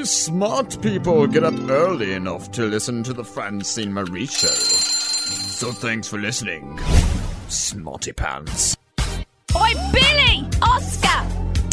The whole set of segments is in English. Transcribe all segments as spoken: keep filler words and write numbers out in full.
smart people get up early enough to listen to the Francine Marie Show. So thanks for listening, Smarty Pants. Oi, Billy! Oscar!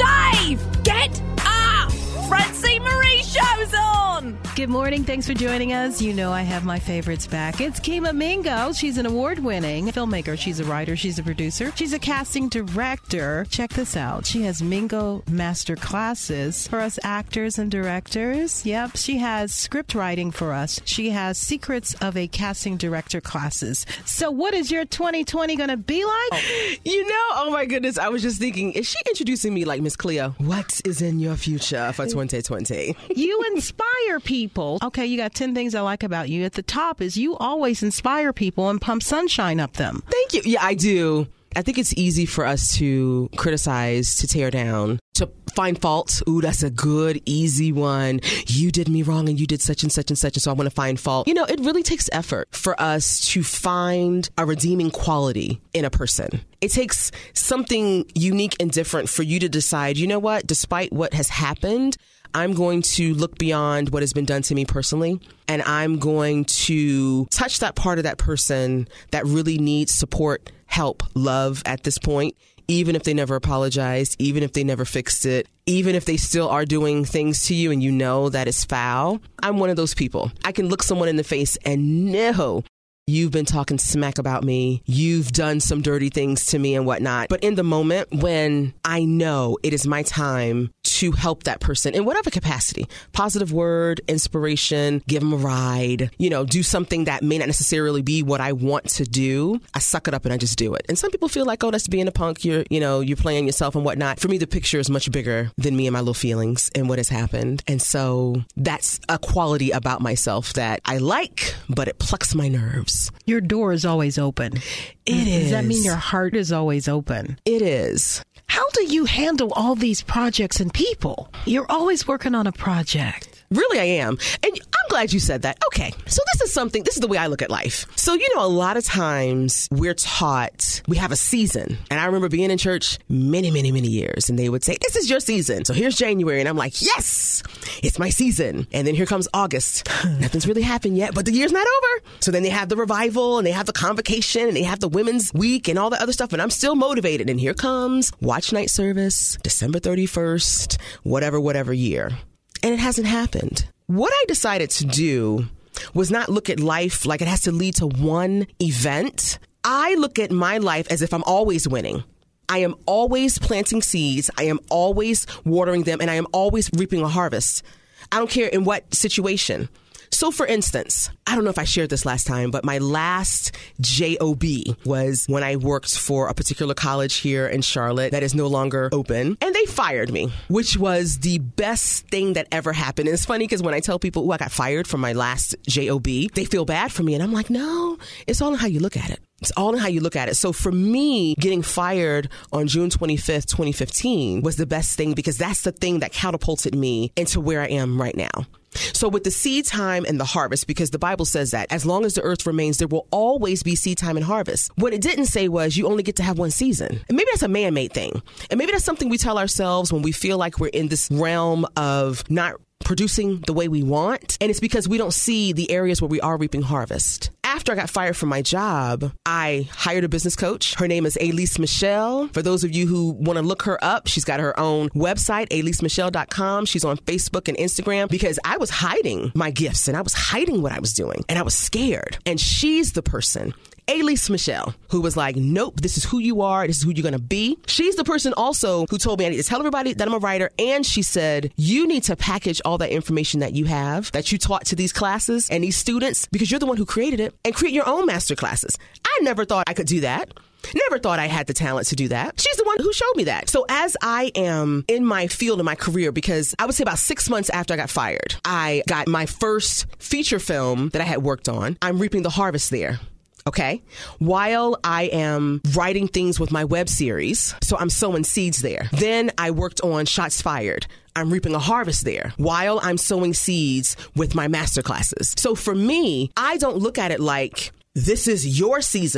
Dave! Get up! Francine Marie Show's on! Good morning. Thanks for joining us. You know I have my favorites back. It's Kima Mingo. She's an award-winning filmmaker. She's a writer. She's a producer. She's a casting director. Check this out. She has Mingo Master Classes for us actors and directors. Yep. She has script writing for us. She has Secrets of a Casting Director classes. So what is your twenty twenty going to be like? Oh. You know, oh my goodness, I was just thinking, is she introducing me like Miss Cleo? What is in your future for twenty twenty? You inspire people. Okay, you got ten things I like about you. At the top is you always inspire people and pump sunshine up them. Thank you. Yeah, I do. I think it's easy for us to criticize, to tear down, to find fault. Ooh, that's a good, easy one. You did me wrong and you did such and such and such, and so I want to find fault. You know, it really takes effort for us to find a redeeming quality in a person. It takes something unique and different for you to decide, you know what, despite what has happened, I'm going to look beyond what has been done to me personally, and I'm going to touch that part of that person that really needs support, help, love at this point, even if they never apologized, even if they never fixed it, even if they still are doing things to you and you know that it's foul. I'm one of those people. I can look someone in the face and know you've been talking smack about me. You've done some dirty things to me and whatnot. But in the moment when I know it is my time to help that person in whatever capacity, positive word, inspiration, give them a ride, you know, do something that may not necessarily be what I want to do, I suck it up and I just do it. And some people feel like, oh, that's being a punk. You're, you know, you're playing yourself and whatnot. For me, the picture is much bigger than me and my little feelings and what has happened. And so that's a quality about myself that I like, but it plucks my nerves. Your door is always open. It is. Does that mean your heart is always open? It is. How do you handle all these projects and people? You're always working on a project. Really, I am. And I'm glad you said that. Okay. So this is something, this is the way I look at life. So, you know, a lot of times we're taught we have a season. And I remember being in church many, many, many years. And they would say, this is your season. So here's January. And I'm like, yes, it's my season. And then here comes August. Nothing's really happened yet, but the year's not over. So then they have the revival and they have the convocation and they have the women's week and all that other stuff. And I'm still motivated. And here comes watch night service, December thirty-first, whatever, whatever year. And it hasn't happened. What I decided to do was not look at life like it has to lead to one event. I look at my life as if I'm always winning. I am always planting seeds. I am always watering them, and I am always reaping a harvest. I don't care in what situation. So, for instance, I don't know if I shared this last time, but my last job was when I worked for a particular college here in Charlotte that is no longer open, and they fired me, which was the best thing that ever happened. And it's funny because when I tell people, oh, I got fired from my last job, they feel bad for me. And I'm like, no, it's all in how you look at it. It's all in how you look at it. So for me, getting fired on June twenty-fifth, twenty fifteen was the best thing because that's the thing that catapulted me into where I am right now. So with the seed time and the harvest, because the Bible says that as long as the earth remains, there will always be seed time and harvest. What it didn't say was you only get to have one season. And maybe that's a man-made thing. And maybe that's something we tell ourselves when we feel like we're in this realm of not producing the way we want. And it's because we don't see the areas where we are reaping harvest. After I got fired from my job, I hired a business coach. Her name is Elise Michelle. For those of you who want to look her up, she's got her own website, elise michelle dot com. She's on Facebook and Instagram because I was hiding my gifts and I was hiding what I was doing and I was scared. And she's the person, Elise Michelle, who was like, nope, this is who you are. This is who you're going to be. She's the person also who told me I need to tell everybody that I'm a writer. And she said, you need to package all that information that you have, that you taught to these classes and these students, because you're the one who created it, and create your own master classes. I never thought I could do that. Never thought I had the talent to do that. She's the one who showed me that. So as I am in my field, in my career, because I would say about six months after I got fired, I got my first feature film that I had worked on. I'm reaping the harvest there. Okay. While I am writing things with my web series, so I'm sowing seeds there. Then I worked on Shots Fired. I'm reaping a harvest there while I'm sowing seeds with my master classes. So for me, I don't look at it like this is your season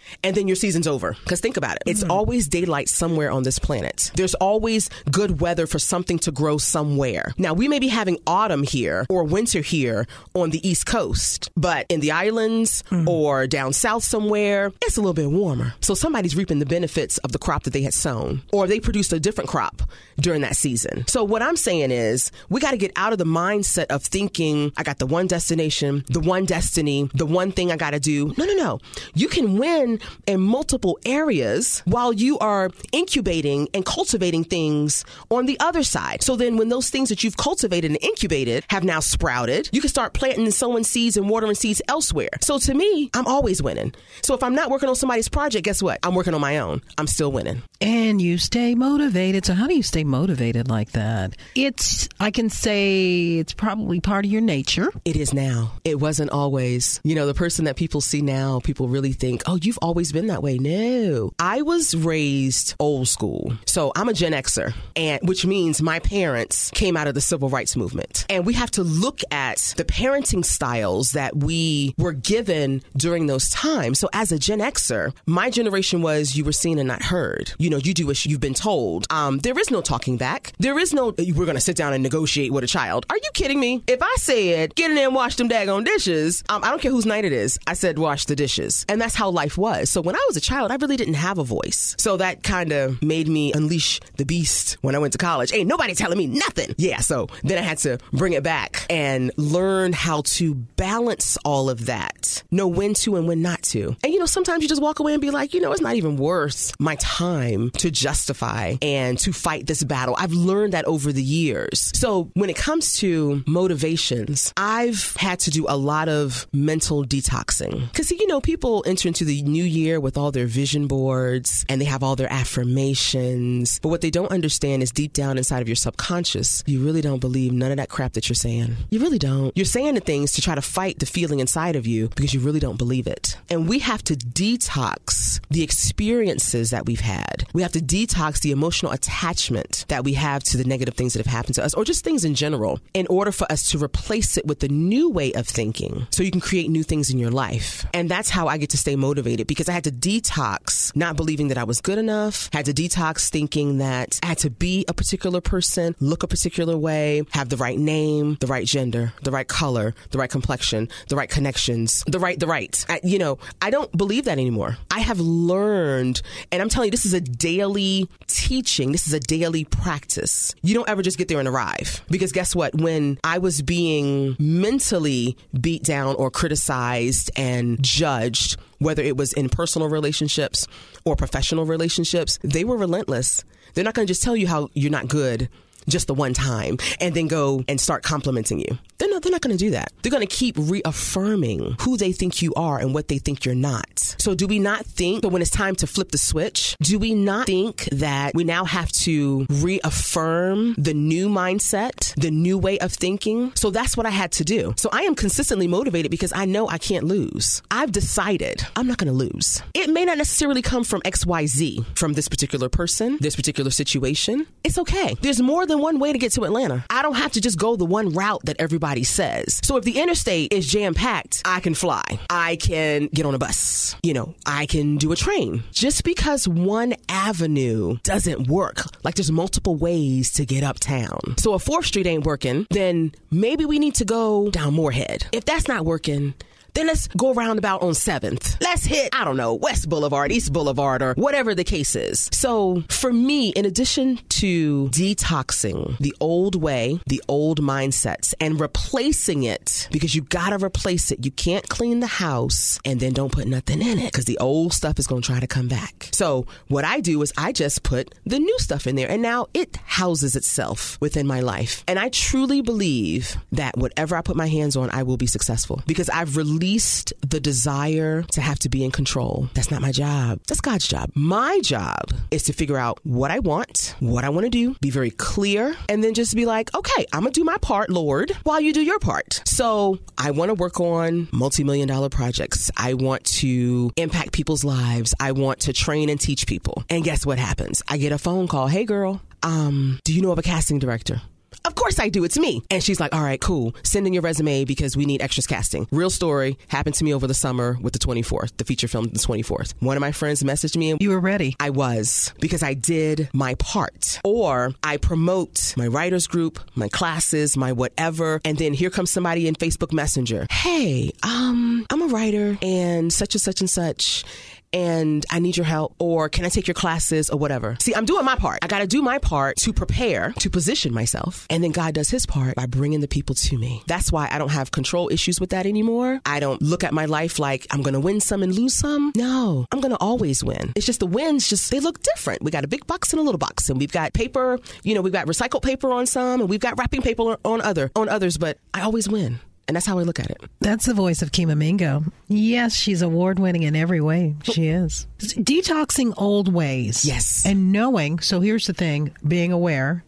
and then your season's over. Because think about it. It's mm-hmm. always daylight somewhere on this planet. There's always good weather for something to grow somewhere. Now, we may be having autumn here or winter here on the East Coast, but in the islands mm-hmm. or down south somewhere, it's a little bit warmer. So somebody's reaping the benefits of the crop that they had sown, or they produced a different crop during that season. So what I'm saying is we got to get out of the mindset of thinking, I got the one destination, the one destiny, the one thing I got to do. No, no, no. You can win in multiple areas while you are incubating and cultivating things on the other side. So then when those things that you've cultivated and incubated have now sprouted, you can start planting and sowing seeds and watering seeds elsewhere. So to me, I'm always winning. So if I'm not working on somebody's project, guess what? I'm working on my own. I'm still winning. And you stay motivated. So how do you stay motivated like that? It's, I can say it's probably part of your nature. It is now. It wasn't always. You know, the person that people see now, people really think, oh, you've always been that way. No. I was raised old school. So I'm a Gen Xer, and which means my parents came out of the civil rights movement. And we have to look at the parenting styles that we were given during those times. So as a Gen Xer, my generation was you were seen and not heard. You know, you do what you've been told. Um, there is no talking back. There is no, we're going to sit down and negotiate with a child. Are you kidding me? If I said, get in there and wash them daggone dishes, um, I don't care whose night it is. I said, wash the dishes. And that's how life was. So when I was a child, I really didn't have a voice. So that kind of made me unleash the beast when I went to college. Ain't nobody telling me nothing. Yeah. So then I had to bring it back and learn how to balance all of that. Know when to and when not to. And, you know, sometimes you just walk away and be like, you know, it's not even worth my time to justify and to fight this battle. I've learned that over the years. So when it comes to motivations, I've had to do a lot of mental detoxing. Because, you know, people enter into the new year with all their vision boards and they have all their affirmations. But what they don't understand is deep down inside of your subconscious, you really don't believe none of that crap that you're saying. You really don't. You're saying the things to try to fight the feeling inside of you because you really don't believe it. And we have to detox the experiences that we've had. We have to detox the emotional attachment that we have to the negative things that have happened to us, or just things in general, in order for us to replace it with a new way of thinking so you can create new things in your life. And that's how I get to stay motivated, because I had to detox not believing that I was good enough, had to detox thinking that I had to be a particular person, look a particular way, have the right name, the right gender, the right color, the right complexion, the right connections, the right, the right. I, you know, I don't believe that anymore. I have learned, and I'm telling you, this is a daily teaching. This is a daily practice. You don't ever just get there and arrive. Because guess what? When I was being mentally beat down or criticized and judged, whether it was in personal relationships or professional relationships, they were relentless. They're not going to just tell you how you're not good just the one time and then go and start complimenting you. They're not, they're not going to do that. They're going to keep reaffirming who they think you are and what they think you're not. So do we not think that when it's time to flip the switch, do we not think that we now have to reaffirm the new mindset, the new way of thinking? So that's what I had to do. So I am consistently motivated because I know I can't lose. I've decided I'm not going to lose. It may not necessarily come from X Y Z, from this particular person, this particular situation. It's okay. There's more than one way to get to Atlanta. I don't have to just go the one route that everybody says. So if the interstate is jam-packed, I can fly. I can get on a bus. You know, I can do a train. Just because one avenue doesn't work, like there's multiple ways to get uptown. So if fourth Street ain't working, then maybe we need to go down Moorhead. If that's not working, then let's go roundabout on seventh. Let's hit, I don't know, West Boulevard, East Boulevard, or whatever the case is. So for me, in addition to detoxing the old way, the old mindsets, and replacing it, because you gotta replace it. You can't clean the house and then don't put nothing in it, because the old stuff is gonna try to come back. So what I do is I just put the new stuff in there, and now it houses itself within my life. And I truly believe that whatever I put my hands on, I will be successful, because I've released Released the desire to have to be in control. That's not my job. That's God's job. My job is to figure out what I want, what I want to do, be very clear, and then just be like, okay, I'm going to do my part, Lord, while you do your part. So I want to work on multi-million dollar projects. I want to impact people's lives. I want to train and teach people. And guess what happens? I get a phone call. Hey, girl, um, do you know of a casting director? Of course I do. It's me. And she's like, all right, cool. Send in your resume because we need extras casting. Real story happened to me over the summer with the twenty-fourth, the feature film, the twenty-fourth. One of my friends messaged me. And you were ready. I was, because I did my part. Or I promote my writers group, my classes, my whatever. And then here comes somebody in Facebook Messenger. Hey, um, I'm a writer and such and such and such. And I need your help, or can I take your classes, or whatever. See, I'm doing my part. I got to do my part to prepare, to position myself. And then God does his part by bringing the people to me. That's why I don't have control issues with that anymore. I don't look at my life like I'm going to win some and lose some. No, I'm going to always win. It's just the wins, just they look different. We got a big box and a little box, and we've got paper, you know, we've got recycled paper on some, and we've got wrapping paper on other, on others, but I always win. And that's how I look at it. That's the voice of Kima Mingo. Yes, she's award-winning in every way. She is. Detoxing old ways. Yes. And knowing, so here's the thing, being aware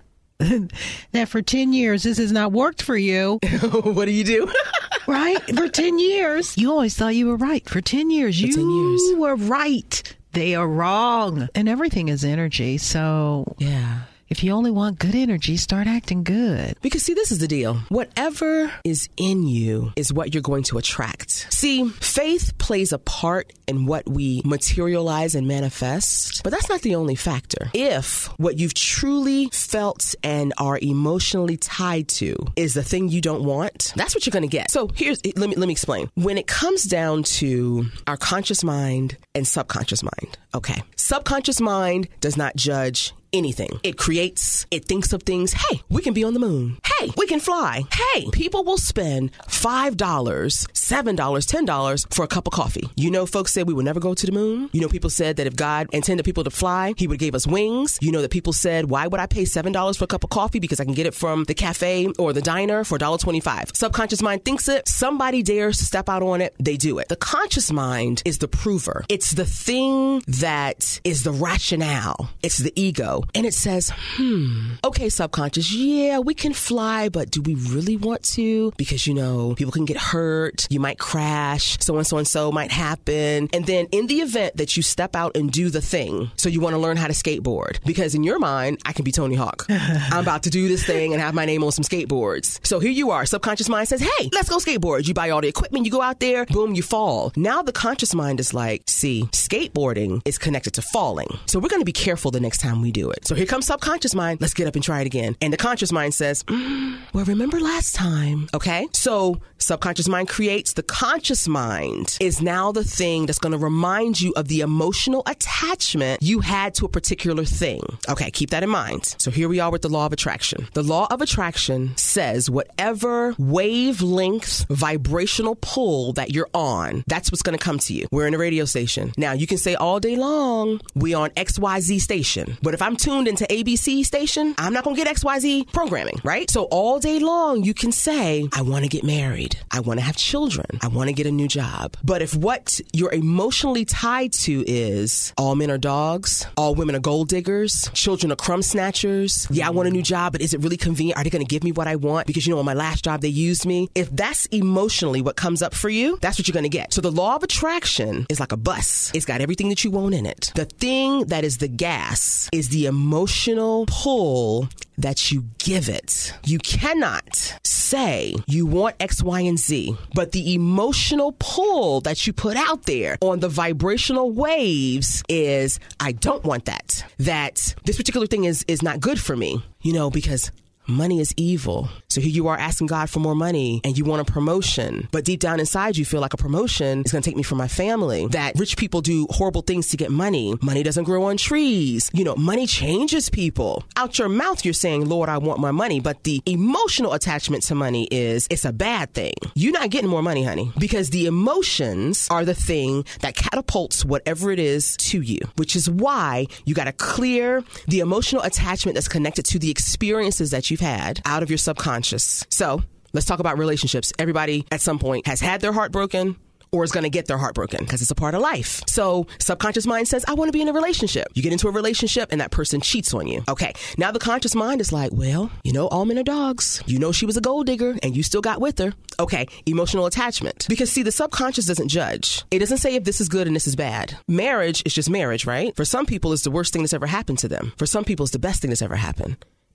that for ten years this has not worked for you. What do you do? Right? For ten years. You always thought you were right. For ten years. For you ten years. were right. They are wrong. And everything is energy. So... yeah. If you only want good energy, start acting good. Because, see, this is the deal. Whatever is in you is what you're going to attract. See, faith plays a part in what we materialize and manifest, but that's not the only factor. If what you've truly felt and are emotionally tied to is the thing you don't want, that's what you're going to get. So here's, let me, let me explain. When it comes down to our conscious mind and subconscious mind, okay, subconscious mind does not judge anything. It creates, it thinks of things. Hey, we can be on the moon. Hey, we can fly. Hey, people will spend five dollars, seven dollars, ten dollars for a cup of coffee. You know, folks said we would never go to the moon. You know, people said that if God intended people to fly, he would give us wings. You know that people said, why would I pay seven dollars for a cup of coffee? Because I can get it from the cafe or the diner for one dollar and twenty-five cents. Subconscious mind thinks it. Somebody dares to step out on it. They do it. The conscious mind is the prover. It's the thing that is the rationale. It's the ego. And it says, hmm, okay, subconscious, yeah, we can fly, but do we really want to? Because, you know, people can get hurt. You might crash. So and so and so might happen. And then in the event that you step out and do the thing, so you want to learn how to skateboard. Because in your mind, I can be Tony Hawk. I'm about to do this thing and have my name on some skateboards. So here you are. Subconscious mind says, hey, let's go skateboard. You buy all the equipment. You go out there. Boom, you fall. Now the conscious mind is like, see, skateboarding is connected to falling. So we're going to be careful the next time we do it. So here comes subconscious mind. Let's get up and try it again. And the conscious mind says, mm, well, remember last time. Okay. So subconscious mind creates. The conscious mind is now the thing that's going to remind you of the emotional attachment you had to a particular thing. Okay. Keep that in mind. So here we are with the law of attraction. The law of attraction says whatever wavelength vibrational pull that you're on, that's what's going to come to you. We're in a radio station. Now you can say all day long, we on X Y Z station. But if I'm tuned into A B C station, I'm not going to get X Y Z programming, right? So all day long, you can say, I want to get married. I want to have children. I want to get a new job. But if what you're emotionally tied to is all men are dogs, all women are gold diggers, children are crumb snatchers. Yeah, I want a new job, but is it really convenient? Are they going to give me what I want? Because, you know, on my last job, they used me. If that's emotionally what comes up for you, that's what you're going to get. So the law of attraction is like a bus. It's got everything that you want in it. The thing that is the gas is the emotional pull that you give it. You cannot say you want X, Y, and Z, but the emotional pull that you put out there on the vibrational waves is, I don't want that. That this particular thing is, is not good for me, you know, because money is evil. So here you are asking God for more money and you want a promotion, but deep down inside you feel like a promotion is going to take me from my family. That rich people do horrible things to get money. Money doesn't grow on trees. You know, money changes people. Out your mouth you're saying, Lord, I want more money, but the emotional attachment to money is it's a bad thing. You're not getting more money, honey, because the emotions are the thing that catapults whatever it is to you, which is why you got to clear the emotional attachment that's connected to the experiences that you had out of your subconscious. So let's talk about relationships. Everybody at some point has had their heart broken or is going to get their heart broken because it's a part of life. So subconscious mind says, I want to be in a relationship. You get into a relationship and that person cheats on you. Okay. Now the conscious mind is like, well, you know, all men are dogs. You know, she was a gold digger and you still got with her. Okay. Emotional attachment. Because see, the subconscious doesn't judge. It doesn't say if this is good and this is bad. Marriage is just marriage, right? For some people, it's the worst thing that's ever happened to them. For some people, it's the best thing that's ever happened.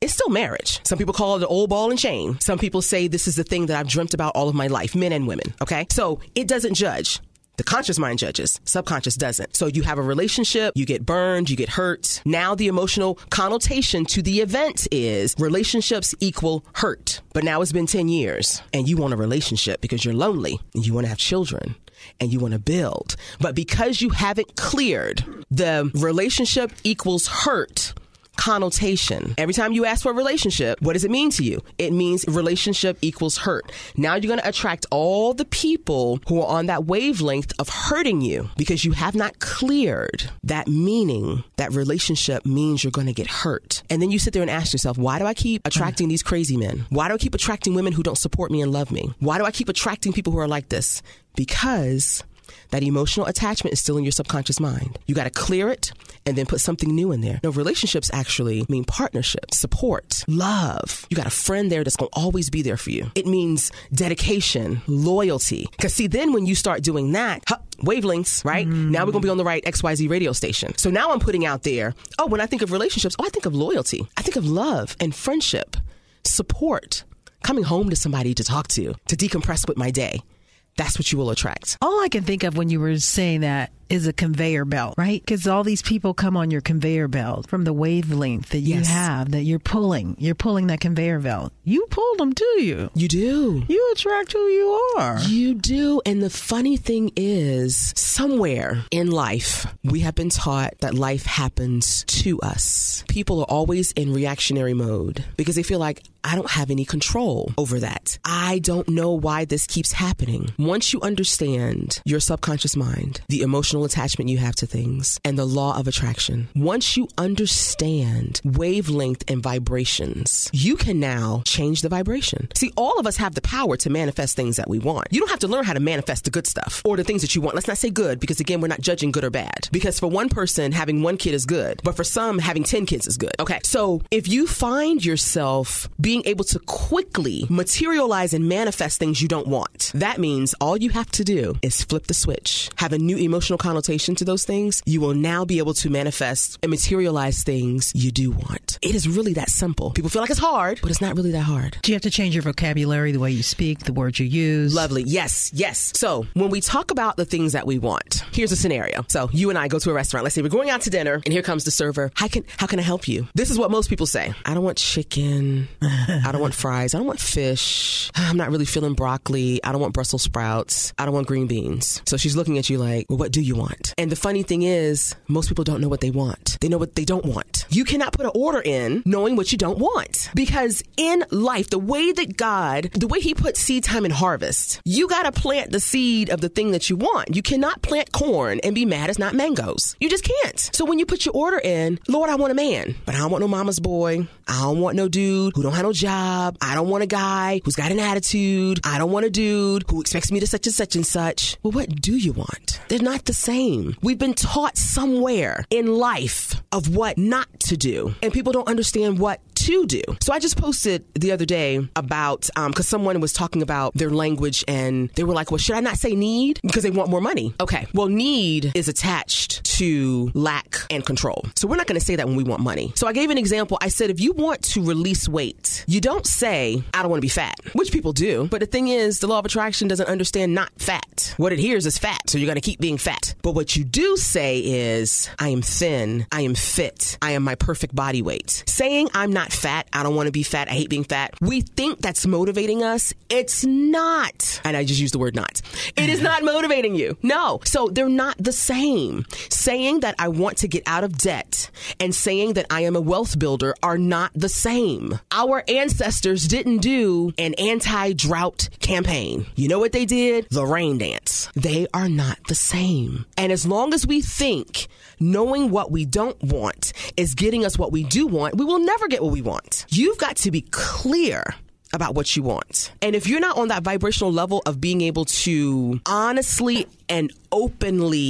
it's still marriage. Some people call it an old ball and chain. Some people say this is the thing that I've dreamt about all of my life, men and women. Okay. So it doesn't judge. The conscious mind judges, subconscious doesn't. So you have a relationship, you get burned, you get hurt. Now the emotional connotation to the event is relationships equal hurt. But now it's been ten years and you want a relationship because you're lonely and you want to have children and you want to build. But because you haven't cleared the relationship equals hurt connotation. Every time you ask for a relationship, what does it mean to you? It means relationship equals hurt. Now you're going to attract all the people who are on that wavelength of hurting you because you have not cleared that meaning. That relationship means you're going to get hurt. And then you sit there and ask yourself, why do I keep attracting these crazy men? Why do I keep attracting women who don't support me and love me? Why do I keep attracting people who are like this? Because that emotional attachment is still in your subconscious mind. You got to clear it and then put something new in there. No, relationships actually mean partnership, support, love. You got a friend there that's going to always be there for you. It means dedication, loyalty. Because see, then when you start doing that, huh, wavelengths, right? Mm. Now we're going to be on the right X Y Z radio station. So now I'm putting out there, oh, when I think of relationships, oh, I think of loyalty. I think of love and friendship, support, coming home to somebody to talk to, to decompress with my day. That's what you will attract. All I can think of when you were saying that is a conveyor belt, right? Because all these people come on your conveyor belt from the wavelength that you yes. have, that you're pulling. You're pulling that conveyor belt. You pull them to you. You do. You attract who you are. You do. And the funny thing is, somewhere in life, we have been taught that life happens to us. People are always in reactionary mode because they feel like, I don't have any control over that. I don't know why this keeps happening. Once you understand your subconscious mind, the emotional attachment you have to things, and the law of attraction, once you understand wavelength and vibrations, you can now change the vibration. See, all of us have the power to manifest things that we want. You don't have to learn how to manifest the good stuff or the things that you want. Let's not say good, because again, we're not judging good or bad. Because for one person, having one kid is good, but for some, having ten kids is good. Okay, so if you find yourself being being able to quickly materialize and manifest things you don't want, that means all you have to do is flip the switch, have a new emotional connotation to those things. You will now be able to manifest and materialize things you do want. It is really that simple. People feel like it's hard, but it's not really that hard. Do you have to change your vocabulary, the way you speak, the words you use? Lovely. Yes, yes. So when we talk about the things that we want, here's a scenario. So you and I go to a restaurant. Let's say we're going out to dinner, and here comes the server. How can, how can I help you? This is what most people say. I don't want chicken. I don't want fries. I don't want fish. I'm not really feeling broccoli. I don't want Brussels sprouts. I don't want green beans. So she's looking at you like, well, what do you want? And the funny thing is, most people don't know what they want. They know what they don't want. You cannot put an order in knowing what you don't want. Because in life, the way that God, the way he put seed time and harvest, you got to plant the seed of the thing that you want. You cannot plant corn and be mad it's not mangoes. You just can't. So when you put your order in, Lord, I want a man, but I don't want no mama's boy. I don't want no dude who don't have no job. I don't want a guy who's got an attitude. I don't want a dude who expects me to such and such and such. Well, what do you want? They're not the same. We've been taught somewhere in life of what not to do, and people don't understand what to do. So I just posted the other day about, um, because someone was talking about their language, and they were like, well, should I not say need? Because they want more money. Okay. Well, need is attached to lack and control. So we're not going to say that when we want money. So I gave an example. I said, if you want to release weight, you don't say, I don't want to be fat, which people do. But the thing is, the law of attraction doesn't understand not fat. What it hears is fat. So you're going to keep being fat. But what you do say is, I am thin. I am fit. I am my perfect body weight. Saying I'm not fat, I don't want to be fat, I hate being fat, we think that's motivating us. It's not. And I just used the word not. It is not motivating you. No. So they're not the same. Saying that I want to get out of debt and saying that I am a wealth builder are not the same. Our ancestors didn't do an anti-drought campaign. You know what they did? The rain dance. They are not the same. And as long as we think knowing what we don't want is getting us what we do want, we will never get what we want. You've got to be clear about what you want. And if you're not on that vibrational level of being able to honestly and openly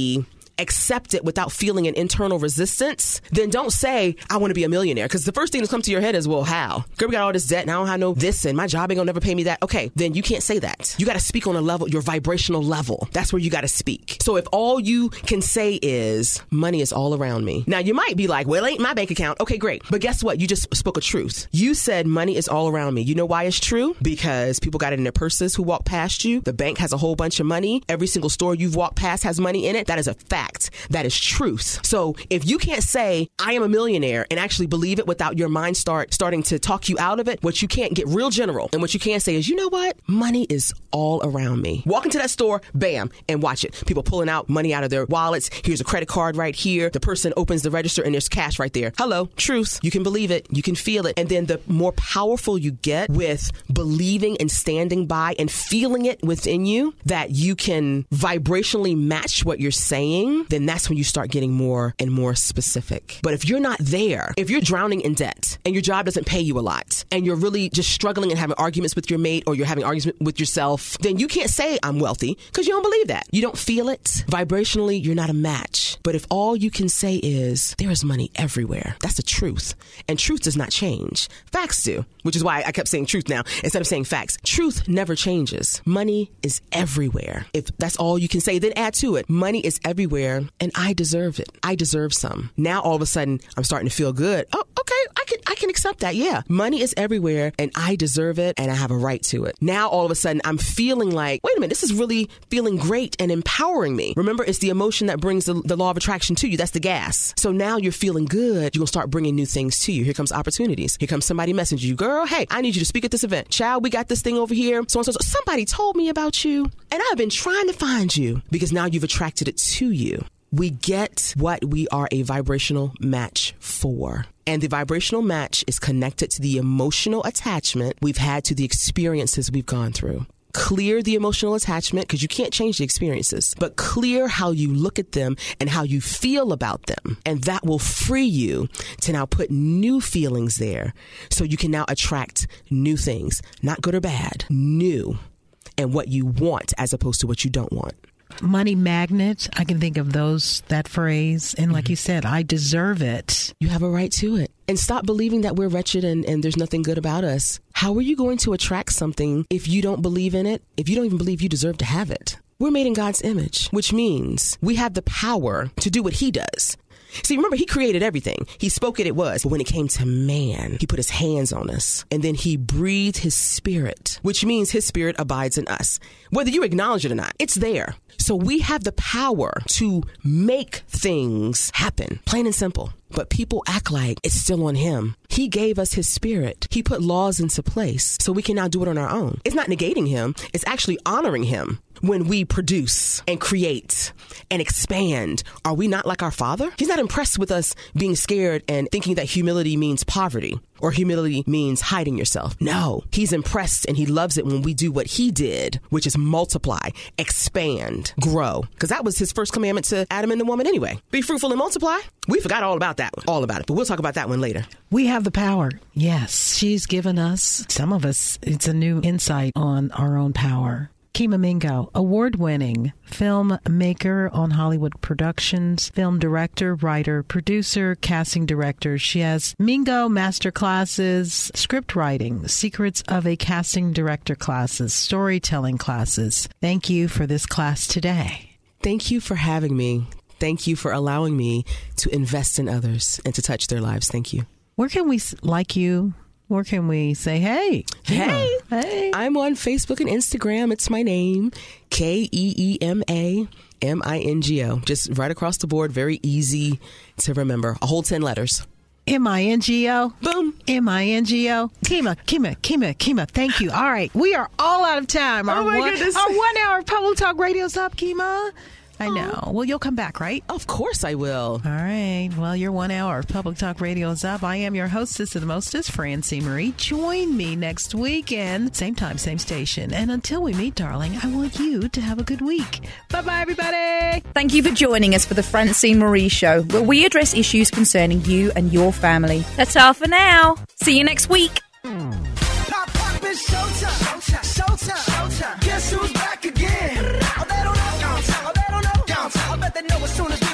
accept it without feeling an internal resistance, then don't say, I want to be a millionaire. Because the first thing that comes to your head is, well, how? Girl, we got all this debt and I don't have no this and my job ain't gonna never pay me that. Okay, then you can't say that. You got to speak on a level, your vibrational level. That's where you got to speak. So if all you can say is, money is all around me. Now, you might be like, well, it ain't my bank account. Okay, great. But guess what? You just spoke a truth. You said money is all around me. You know why it's true? Because people got it in their purses who walk past you. The bank has a whole bunch of money. Every single store you've walked past has money in it. That is a fact. That is truth. So if you can't say, I am a millionaire and actually believe it without your mind start starting to talk you out of it, what you can't get real general. And what you can't say is, you know what? Money is all around me. Walk into that store, bam, and watch it. People pulling out money out of their wallets. Here's a credit card right here. The person opens the register and there's cash right there. Hello, truth. You can believe it. You can feel it. And then the more powerful you get with believing and standing by and feeling it within you, that you can vibrationally match what you're saying, then that's when you start getting more and more specific. But if you're not there, if you're drowning in debt and your job doesn't pay you a lot and you're really just struggling and having arguments with your mate or you're having arguments with yourself, then you can't say I'm wealthy because you don't believe that. You don't feel it. Vibrationally, you're not a match. But if all you can say is there is money everywhere, that's the truth. And truth does not change. Facts do, which is why I kept saying truth now instead of saying facts. Truth never changes. Money is everywhere. If that's all you can say, then add to it. Money is everywhere and I deserve it. I deserve some. Now all of a sudden I'm starting to feel good. Oh, okay. I can I can accept that. Yeah. Money is everywhere and I deserve it and I have a right to it. Now all of a sudden I'm feeling like, wait a minute, this is really feeling great and empowering me. Remember, it's the emotion that brings the, the law of attraction to you. That's the gas. So now you're feeling good. You're going to start bringing new things to you. Here comes opportunities. Here comes somebody messaging you. Girl, hey, I need you to speak at this event. Child, we got this thing over here. So and so. Somebody told me about you and I've been trying to find you because now you've attracted it to you. We get what we are a vibrational match for. And the vibrational match is connected to the emotional attachment we've had to the experiences we've gone through. Clear the emotional attachment because you can't change the experiences, but clear how you look at them and how you feel about them. And that will free you to now put new feelings there so you can now attract new things, not good or bad, new, and what you want as opposed to what you don't want. Money magnet. I can think of those, that phrase. And like mm-hmm. you said, I deserve it. You have a right to it. And stop believing that we're wretched and, and there's nothing good about us. How are you going to attract something if you don't believe in it? If you don't even believe you deserve to have it? We're made in God's image, which means we have the power to do what he does. See, remember, he created everything. He spoke it, it was. But when it came to man, he put his hands on us. And then he breathed his spirit, which means his spirit abides in us. Whether you acknowledge it or not, it's there. So we have the power to make things happen, plain and simple. But people act like it's still on him. He gave us his spirit. He put laws into place so we can now do it on our own. It's not negating him. It's actually honoring him. When we produce and create and expand, are we not like our Father? He's not impressed with us being scared and thinking that humility means poverty or humility means hiding yourself. No, he's impressed and he loves it when we do what he did, which is multiply, expand, grow. Because that was his first commandment to Adam and the woman anyway. Be fruitful and multiply. We forgot all about that one, all about it. But we'll talk about that one later. We have the power. Yes, she's given us, some of us, it's a new insight on our own power. Kima Mingo, award-winning filmmaker on Hollywood Productions, film director, writer, producer, casting director. She has Mingo masterclasses, script writing, secrets of a casting director classes, storytelling classes. Thank you for this class today. Thank you for having me. Thank you for allowing me to invest in others and to touch their lives. Thank you. Where can we like you? Where can we say, hey? Hey. Hey. I'm on Facebook and Instagram. It's my name, K E E M A M I N G O. Just right across the board. Very easy to remember. A whole ten letters. M I N G O. Boom. M I N G O. Kima, Kima, Kima, Kima. Thank you. All right. We are all out of time. Our oh, my one, goodness. Our one hour Public Talk Radio's up, Kima. I know. Well, you'll come back, right? Of course I will. All right. Well, your one hour of Public Talk Radio is up. I am your hostess of the mostest, Francine Marie. Join me next weekend, same time, same station. And until we meet, darling, I want you to have a good week. Bye-bye, everybody. Thank you for joining us for the Francine Marie Show, where we address issues concerning you and your family. That's all for now. See you next week. Pop, pop, it's showtime. Showtime. Showtime. Showtime. Guess who's back again? Oh, they don't know. Oh, they don't know. I bet they know as soon as we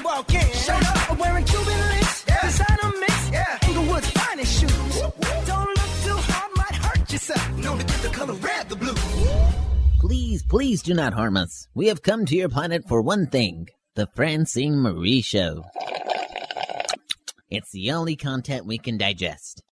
Please, please do not harm us. We have come to your planet for one thing, the Francine Marie Show. It's the only content we can digest.